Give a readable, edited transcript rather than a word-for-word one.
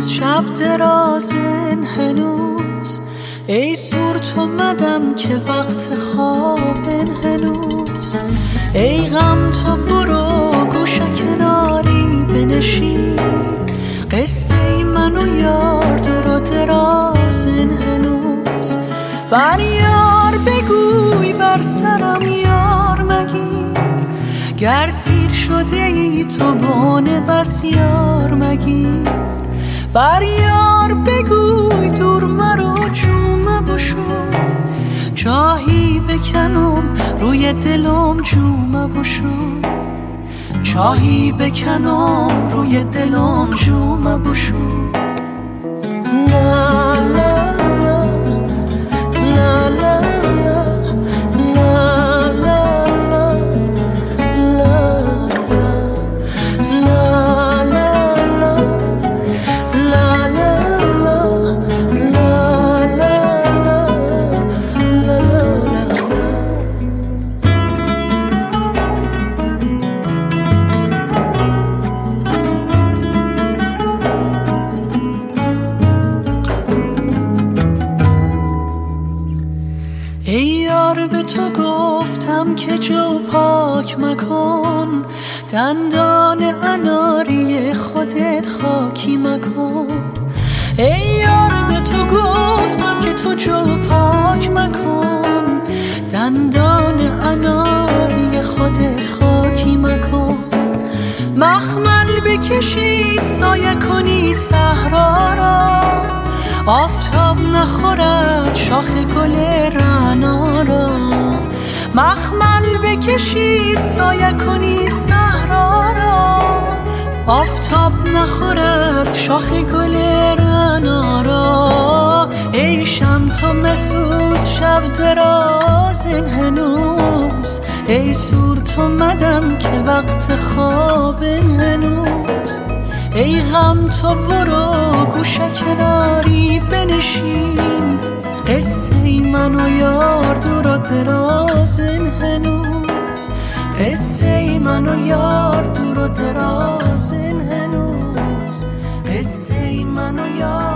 مسوز شب درازن هنوز، ای سورت اومدم که وقت خوابن هنوز. ای غم تو برو گوشه کناری بنشین، قصه من و یار دور و درازن هنوز. بر یار بگوی بر سرم یار مگیر، گر سیر شده ای تو بانه بس یار مگیر. بر یار بگوی دور مرو جومه بشو، چاهی بکنم روی دلم جومه بشو. چاهی بکنم روی دلم جومه بشو. لا لا لا لا لا ای یار به تو گفتم که جو پاک مکن، دندان اناری خودت خاکی مکن. ای یار به تو گفتم که تو جو پاک مکن، دندان اناری خودت خاکی مکن. مخمل بکشید سایه کنید صحرا را، آفتاب نخورد شاخ گل رعنا را. مخمل بکشید سایه کنید صحرا را، آفتاب نخورد شاخ گل رعنا را. ای شم تو مسوز شب درازن هنوز، ای سورت اومدم که وقت خوابن هنوز. ای غم تو برو گوشه کناری بنشین، قصه من و یار دور و درازن هنوز. قصه من و یار دور و درازن هنوز. قصه من و یار